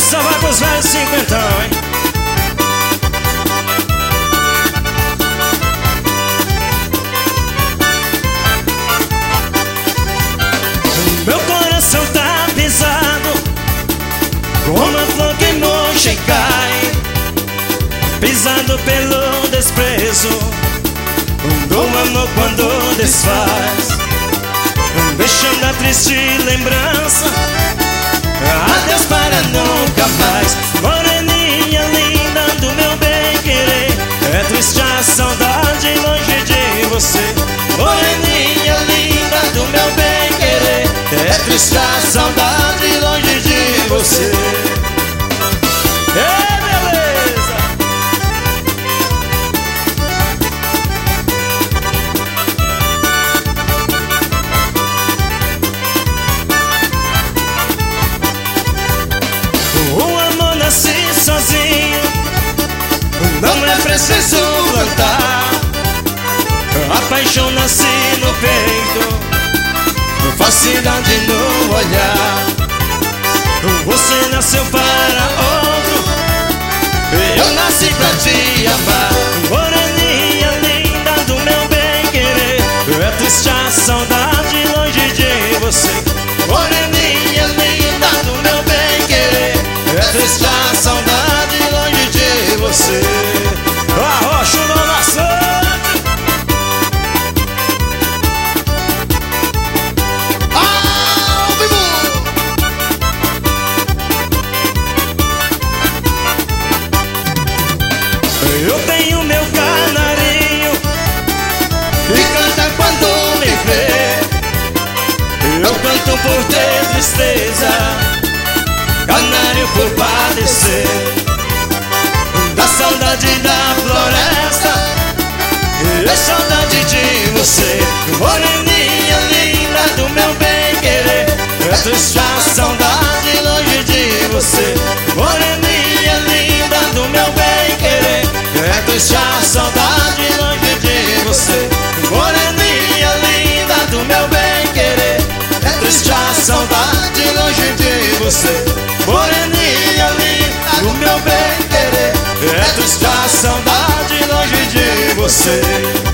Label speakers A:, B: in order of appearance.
A: Só vai pros velhos cinquentão, hein? Meu coração tá pisado, como uma flor que murcha e cai, pisado pelo desprezo do amor quando desfaz, deixando a triste lembrança. Adeus para nunca mais. Moreninha linda do meu bem-querer, é triste a saudade longe de você. Moreninha linda do meu bem-querer, é triste a saudade longe de você. Beleza! O amor nasce sozinho, não é preciso plantar. A paixão nasce no peito, falsidade no olhar. Você nasceu para outro, eu nasci pra te amar. Moreninha linda do meu bem-querer, é triste a saudade longe de você. Moreninha linda do meu bem-querer, é triste a saudade longe de você. Arrocha o Nova Santa. Eu tenho meu canarinho que canta quando me vê. Eu canto por ter tristeza, canário por padecer da saudade da floresta e saudade de você. Moreninha linda do meu bem-querer, é triste a saudade longe de você. Moreninha linda do meu bem-querer, é triste a saudade longe de você. Moreninha linda do meu bem-querer, é triste a saudade longe de você. Moreninha linda do meu bem-querer, é triste a saudade longe de você.